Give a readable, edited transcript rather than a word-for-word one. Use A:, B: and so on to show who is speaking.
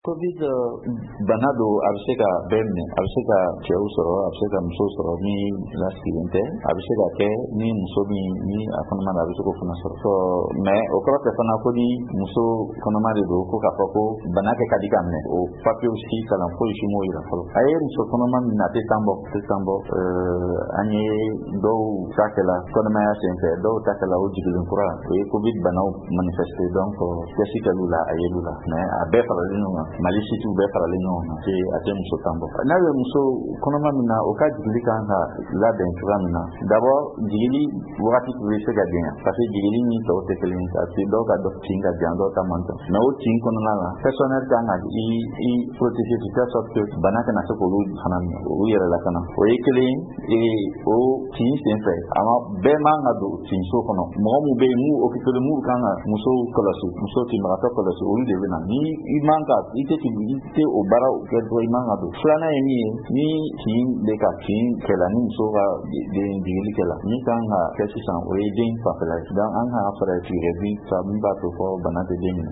A: Covid bana don a bɛ se ka bɛɛ minɛ, a bɛ se ka cɛw sɔrɔ, a bɛ se ka muso sɔrɔ ni lasigilen tɛ, a bɛ se ka kɛ ni muso min ni a kɔnɔma don a bɛ se k'o fana sɔrɔ. Mais o kɔrɔ tɛ fana ko ni muso kɔnɔma de don ko k'a fɔ ko bana kɛ ka di ka minɛ, o papier si kalan foyi si m'o yira fɔlɔ. A ye muso kɔnɔma min a tɛ tan bɔ, an ye dɔw ta kɛla kɔnɔmaya senfɛ, dɔw ta kɛla o jigilen kura, o ye Covid banaw manifesté donc kɛsi kɛl'u la a yel'u la, mais a bɛɛ faralen ɲɔgɔn kan, Mali situ bɛɛ faralen ɲɔgɔn kan, a tɛ muso tan bɔ. N'a bɛ muso kɔnɔma min na o ka jigili kan ka labɛn cogoya min na, d'abord jigili wagati bɛ se ka janya parce que jigili ni tɔw tɛ kelen ye, parce que dɔw ka tin ka jan dɔw ta man ca, mais o tin kɔnɔna la personnel kan ka i protéger de telle sorte que bana kana se k'olu fana minɛ, olu yɛrɛ lakana. O ye kelen o tin senfɛ bɛɛ man ka don tinso kɔnɔ, mɔgɔ min bɛ yen mun occupé mun kan ka muso kɔlɔsi, muso tinbagatɔ kɔlɔsi, olu de bɛ na. Ni i man ka i tɛ o baara kɛ dɔrɔn i man ka don. Filanan ye min ye, ni tin bɛ ka tin kɛla ni muso ka den jigili kɛla, min kan ka kɛ sisan o ye den fanfɛla ye. Donc an ka fɛɛrɛ tigɛ min b'a to fɔ bana tɛ den minɛ.